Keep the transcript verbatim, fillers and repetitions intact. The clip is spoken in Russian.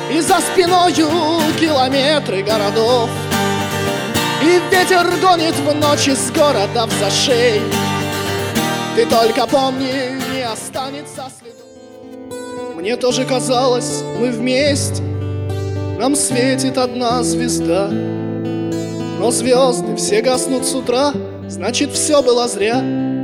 И за спиною километры городов, и ветер гонит в ночи с города в зашей. Ты только помни, не останется следов. Мне тоже казалось, мы вместе, нам светит одна звезда. Но звезды все гаснут с утра, значит, все было зря.